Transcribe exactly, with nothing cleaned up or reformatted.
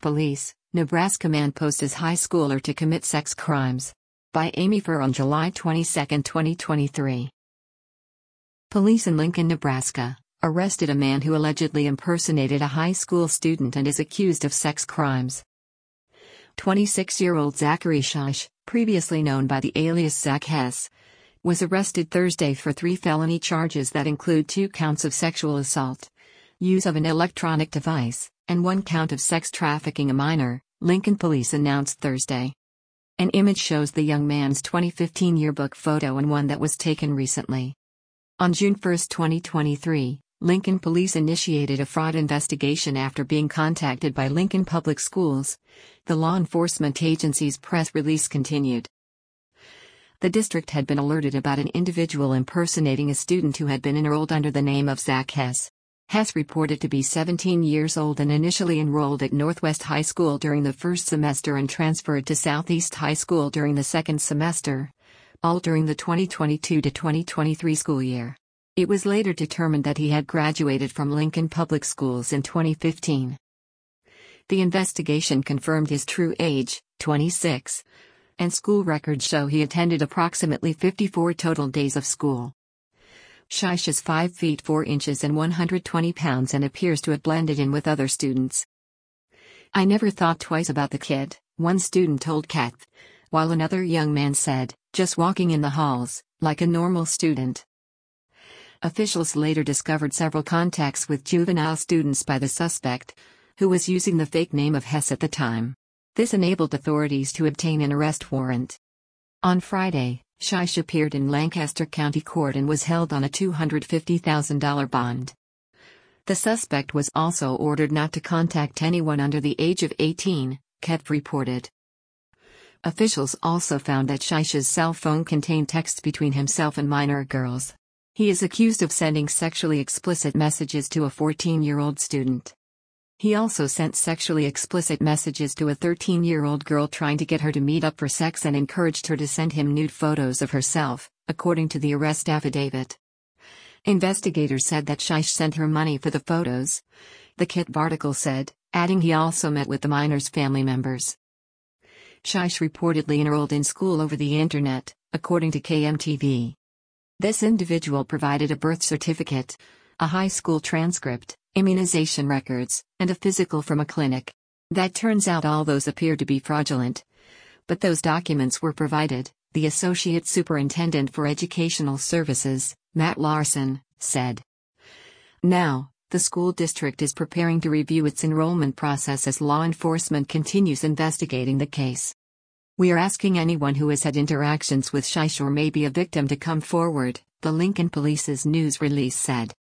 Police, Nebraska man posts as high schooler to commit sex crimes. By Amy Furr on July twenty-second, twenty twenty-three. Police in Lincoln, Nebraska, arrested a man who allegedly impersonated a high school student and is accused of sex crimes. twenty-six-year-old Zachary Shish, previously known by the alias Zach Hess, was arrested Thursday for three felony charges that include two counts of sexual assault, use of an electronic device, and one count of sex trafficking a minor, Lincoln police announced Thursday. An image shows the young man's twenty fifteen yearbook photo and one that was taken recently. On June first, twenty twenty-three, Lincoln police initiated a fraud investigation after being contacted by Lincoln Public Schools. The law enforcement agency's press release continued. The district had been alerted about an individual impersonating a student who had been enrolled under the name of Zach Hess. Hess reported to be seventeen years old and initially enrolled at Northwest High School during the first semester and transferred to Southeast High School during the second semester, all during the twenty twenty-two to twenty twenty-three school year. It was later determined that he had graduated from Lincoln Public Schools in twenty fifteen. The investigation confirmed his true age, twenty-six, and school records show he attended approximately fifty-four total days of school. Shish is five feet four inches and one hundred twenty pounds and appears to have blended in with other students. "I never thought twice about the kid," one student told Kath, while another young man said, "Just walking in the halls, like a normal student." Officials later discovered several contacts with juvenile students by the suspect, who was using the fake name of Hess at the time. This enabled authorities to obtain an arrest warrant. On Friday, Shish appeared in Lancaster County Court and was held on a two hundred fifty thousand dollars bond. The suspect was also ordered not to contact anyone under the age of eighteen, Kev reported. Officials also found that Shish's cell phone contained texts between himself and minor girls. He is accused of sending sexually explicit messages to a fourteen-year-old student. He also sent sexually explicit messages to a thirteen-year-old girl trying to get her to meet up for sex and encouraged her to send him nude photos of herself, according to the arrest affidavit. Investigators said that Shish sent her money for the photos, the K I T article said, adding he also met with the minor's family members. Shish reportedly enrolled in school over the internet, according to K M T V. This individual provided a birth certificate, a high school transcript, immunization records, and a physical from a clinic. That turns out all those appear to be fraudulent. But those documents were provided, the Associate Superintendent for Educational Services, Matt Larson, said. Now, the school district is preparing to review its enrollment process as law enforcement continues investigating the case. "We are asking anyone who has had interactions with Shish or may be a victim to come forward," the Lincoln Police's news release said.